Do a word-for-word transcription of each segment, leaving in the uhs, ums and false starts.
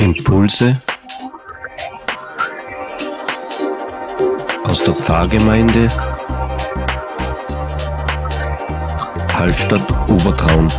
Impulse aus der Pfarrgemeinde Hallstatt Obertraun.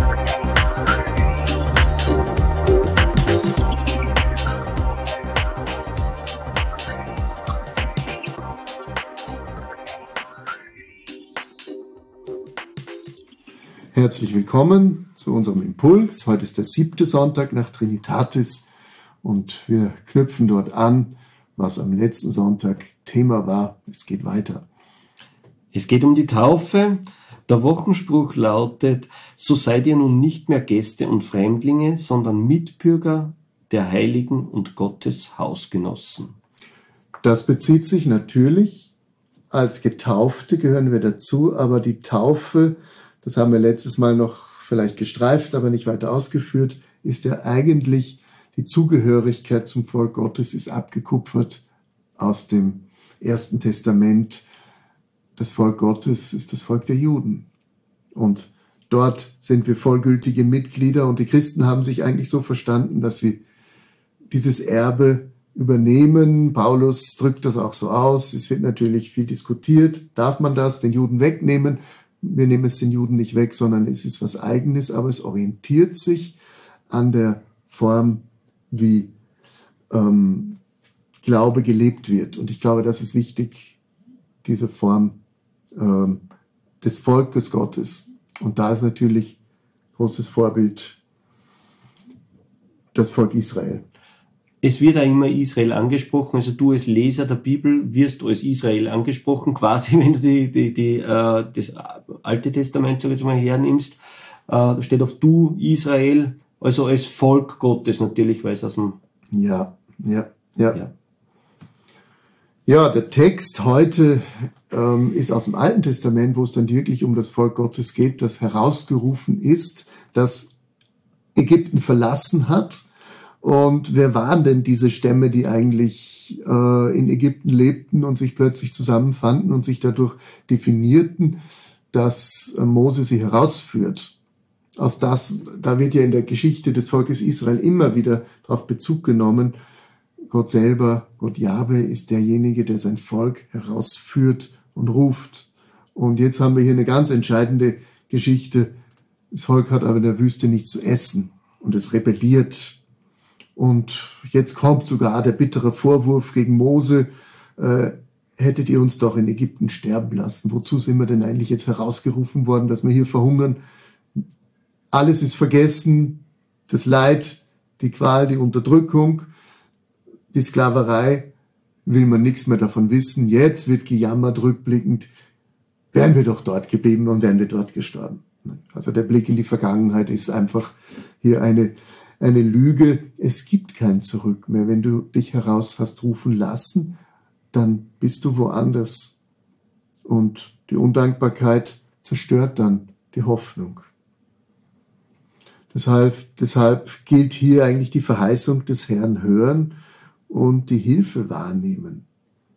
Herzlich willkommen zu unserem Impuls. Heute ist der siebte Sonntag nach Trinitatis und wir knüpfen dort an, was am letzten Sonntag Thema war. Es geht weiter. Es geht um die Taufe. Der Wochenspruch lautet: So seid ihr nun nicht mehr Gäste und Fremdlinge, sondern Mitbürger der Heiligen und Gottes Hausgenossen. Das bezieht sich natürlich, als Getaufte gehören wir dazu, aber die Taufe, das haben wir letztes Mal noch vielleicht gestreift, aber nicht weiter ausgeführt, ist ja eigentlich die Zugehörigkeit zum Volk Gottes, ist abgekupfert aus dem Ersten Testament. Das Volk Gottes ist das Volk der Juden. Und dort sind wir vollgültige Mitglieder und die Christen haben sich eigentlich so verstanden, dass sie dieses Erbe übernehmen. Paulus drückt das auch so aus. Es wird natürlich viel diskutiert. Darf man das den Juden wegnehmen? Wir nehmen es den Juden nicht weg, sondern es ist was Eigenes, aber es orientiert sich an der Form, wie ähm, Glaube gelebt wird. Und ich glaube, das ist wichtig, diese Form ähm, des Volkes Gottes. Und da ist natürlich großes Vorbild das Volk Israel. Es wird auch immer Israel angesprochen, also du als Leser der Bibel wirst als Israel angesprochen, quasi wenn du die, die, die, äh, das Alte Testament sag ich jetzt mal hernimmst, äh, steht auf du Israel, also als Volk Gottes natürlich, weil es aus dem... Ja, ja, ja. Ja, ja der Text heute ähm, ist aus dem Alten Testament, wo es dann wirklich um das Volk Gottes geht, das herausgerufen ist, das Ägypten verlassen hat. Und wer waren denn diese Stämme, die eigentlich äh, in Ägypten lebten und sich plötzlich zusammenfanden und sich dadurch definierten, dass äh, Mose sie herausführt? Aus das, da wird ja in der Geschichte des Volkes Israel immer wieder darauf Bezug genommen. Gott selber, Gott Jahwe, ist derjenige, der sein Volk herausführt und ruft. Und jetzt haben wir hier eine ganz entscheidende Geschichte. Das Volk hat aber in der Wüste nichts zu essen und es rebelliert. Und jetzt kommt sogar der bittere Vorwurf gegen Mose, äh, hättet ihr uns doch in Ägypten sterben lassen. Wozu sind wir denn eigentlich jetzt herausgerufen worden, dass wir hier verhungern? Alles ist vergessen, das Leid, die Qual, die Unterdrückung, die Sklaverei, will man nichts mehr davon wissen. Jetzt wird gejammert, rückblickend, wären wir doch dort geblieben und wären wir dort gestorben. Also der Blick in die Vergangenheit ist einfach hier eine Eine Lüge, es gibt kein Zurück mehr. Wenn du dich heraus hast rufen lassen, dann bist du woanders. Und die Undankbarkeit zerstört dann die Hoffnung. Deshalb, deshalb gilt hier eigentlich die Verheißung des Herrn hören und die Hilfe wahrnehmen.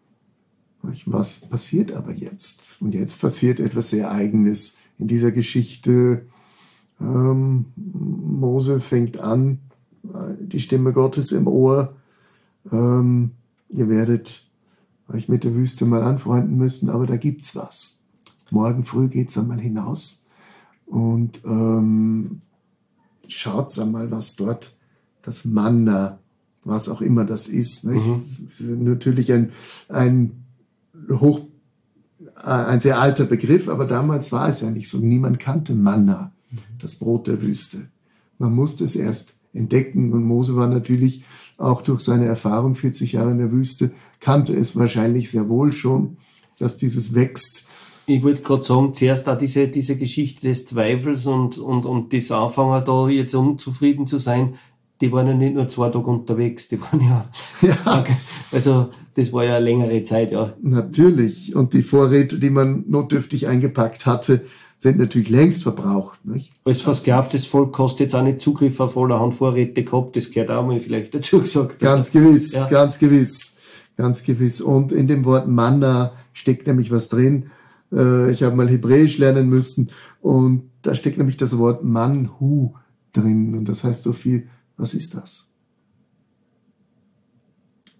Was passiert aber jetzt? Und jetzt passiert etwas sehr Eigenes in dieser Geschichte. Ähm, Mose fängt an, die Stimme Gottes im Ohr. Ähm, ihr werdet euch mit der Wüste mal anfreunden müssen, aber da gibt's was. Morgen früh geht's einmal hinaus und ähm, schaut's einmal, was dort das Manna, was auch immer das ist. Nicht? Mhm. Natürlich ein, ein hoch, ein sehr alter Begriff, aber damals war es ja nicht so. Niemand kannte Manna, das Brot der Wüste. Man musste es erst entdecken und Mose war natürlich auch durch seine Erfahrung vierzig Jahre in der Wüste, kannte es wahrscheinlich sehr wohl schon, dass dieses wächst. Ich wollte gerade sagen, zuerst auch diese, diese Geschichte des Zweifels und, und, und das Anfangen da jetzt unzufrieden zu sein, die waren ja nicht nur zwei Tage unterwegs, die waren ja, ja. Also das war ja eine längere Zeit, ja. Natürlich. Und die Vorräte, die man notdürftig eingepackt hatte, sind natürlich längst verbraucht. Nicht? Als versklavtes Volk hast du jetzt auch nicht Zugriff auf allerhand Vorräte gehabt, das gehört auch mal vielleicht dazu gesagt. Ganz also, gewiss, ja. ganz gewiss, ganz gewiss. Und in dem Wort Manna steckt nämlich was drin. Ich habe mal Hebräisch lernen müssen und da steckt nämlich das Wort Manhu drin und das heißt so viel, was ist das?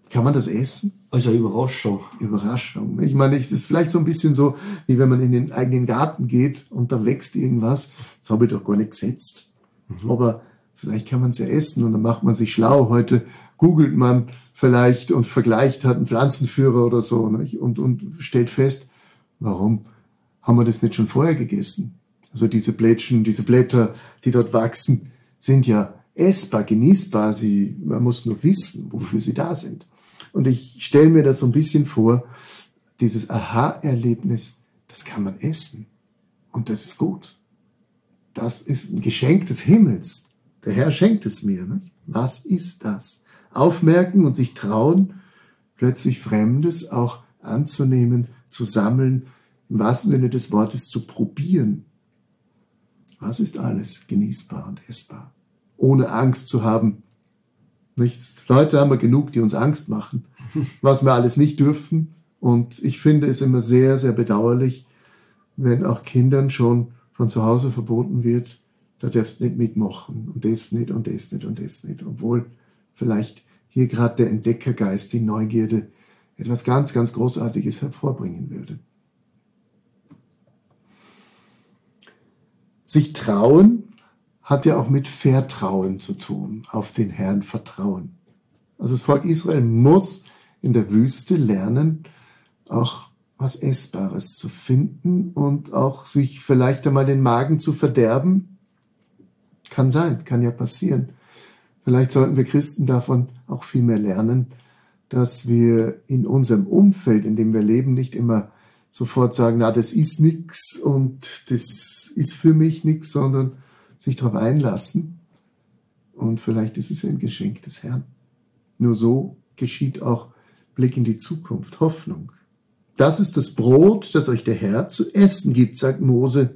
Kann man das essen? Also Überraschung. Überraschung. Ich meine, es ist vielleicht so ein bisschen so, wie wenn man in den eigenen Garten geht und da wächst irgendwas. Das habe ich doch gar nicht gesetzt. Mhm. Aber vielleicht kann man es ja essen und dann macht man sich schlau. Heute googelt man vielleicht und vergleicht, hat einen Pflanzenführer oder so, nicht? Und, und stellt fest, warum haben wir das nicht schon vorher gegessen? Also diese Blättchen, diese Blätter, die dort wachsen, sind ja essbar, genießbar. Sie, man muss nur wissen, wofür sie da sind. Und ich stelle mir das so ein bisschen vor, dieses Aha-Erlebnis, das kann man essen. Und das ist gut. Das ist ein Geschenk des Himmels. Der Herr schenkt es mir. Nicht? Was ist das? Aufmerken und sich trauen, plötzlich Fremdes auch anzunehmen, zu sammeln, im wahrsten Sinne des Wortes zu probieren. Was ist alles genießbar und essbar? Ohne Angst zu haben. Nicht? Leute haben wir genug, die uns Angst machen, was wir alles nicht dürfen. Und ich finde es immer sehr, sehr bedauerlich, wenn auch Kindern schon von zu Hause verboten wird, da darfst du nicht mitmachen und das nicht und das nicht und das nicht. Obwohl vielleicht hier gerade der Entdeckergeist, die Neugierde, etwas ganz, ganz Großartiges hervorbringen würde. Sich trauen hat ja auch mit Vertrauen zu tun, auf den Herrn vertrauen. Also das Volk Israel muss in der Wüste lernen, auch was Essbares zu finden und auch sich vielleicht einmal den Magen zu verderben. Kann sein, kann ja passieren. Vielleicht sollten wir Christen davon auch viel mehr lernen, dass wir in unserem Umfeld, in dem wir leben, nicht immer sofort sagen, na, das ist nix und das ist für mich nix, sondern sich darauf einlassen. Und vielleicht ist es ein Geschenk des Herrn. Nur so geschieht auch Blick in die Zukunft, Hoffnung. Das ist das Brot, das euch der Herr zu essen gibt, sagt Mose.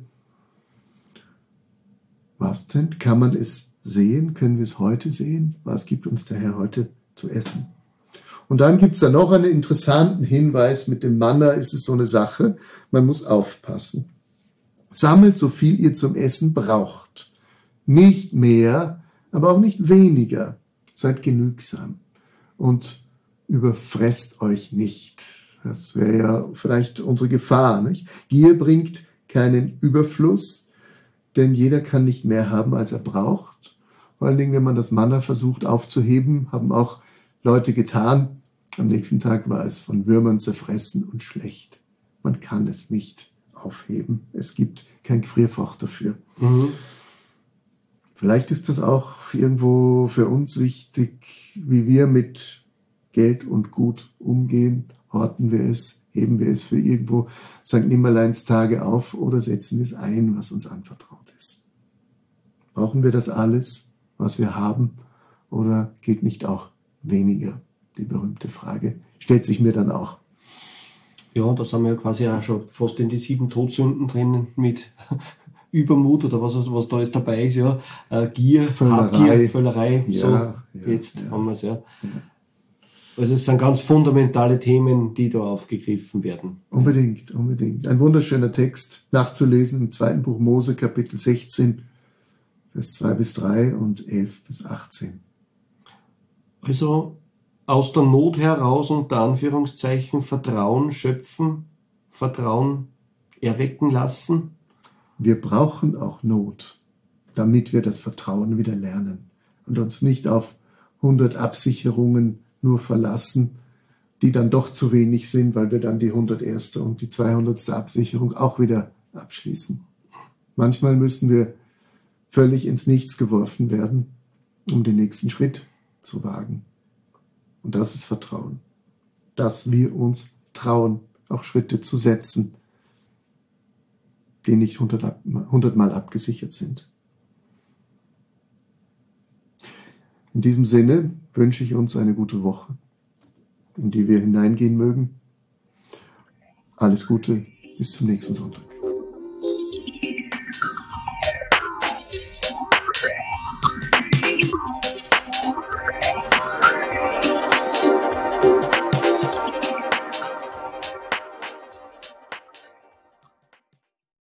Was denn? Kann man es sehen? Können wir es heute sehen? Was gibt uns der Herr heute zu essen? Und dann gibt es da noch einen interessanten Hinweis. Mit dem Manna ist es so eine Sache. Man muss aufpassen. Sammelt so viel ihr zum Essen braucht. Nicht mehr, aber auch nicht weniger. Seid genügsam und überfresst euch nicht. Das wäre ja vielleicht unsere Gefahr, nicht? Gier bringt keinen Überfluss, denn jeder kann nicht mehr haben, als er braucht. Vor allen Dingen, wenn man das Manna versucht aufzuheben, haben auch Leute getan. Am nächsten Tag war es von Würmern zerfressen und schlecht. Man kann es nicht aufheben. Es gibt kein Gefrierfach dafür. Mhm. Vielleicht ist das auch irgendwo für uns wichtig, wie wir mit Geld und Gut umgehen. Horten wir es, heben wir es für irgendwo Sankt Nimmerleins Tage auf oder setzen wir es ein, was uns anvertraut ist. Brauchen wir das alles, was wir haben, oder geht nicht auch weniger? Die berühmte Frage stellt sich mir dann auch. Ja, da sind wir ja quasi auch schon fast in die sieben Todsünden drinnen mit Übermut oder was, was da jetzt dabei ist, ja. Äh, Gier, Völlerei. Habgier, Völlerei, ja, so, ja, jetzt ja. haben wir es, ja. Ja. Also es sind ganz fundamentale Themen, die da aufgegriffen werden. Unbedingt, unbedingt. Ein wunderschöner Text nachzulesen im zweiten Buch Mose, Kapitel sechzehn, Vers zwei bis drei und elf bis achtzehn. Also aus der Not heraus, unter Anführungszeichen, Vertrauen schöpfen, Vertrauen erwecken lassen. Wir brauchen auch Not, damit wir das Vertrauen wieder lernen und uns nicht auf hundert Absicherungen nur verlassen, die dann doch zu wenig sind, weil wir dann die hunderterste und die zweihundertste Absicherung auch wieder abschließen. Manchmal müssen wir völlig ins Nichts geworfen werden, um den nächsten Schritt zu wagen. Und das ist Vertrauen. Dass wir uns trauen, auch Schritte zu setzen, die nicht hundertmal abgesichert sind. In diesem Sinne wünsche ich uns eine gute Woche, in die wir hineingehen mögen. Alles Gute, bis zum nächsten Sonntag.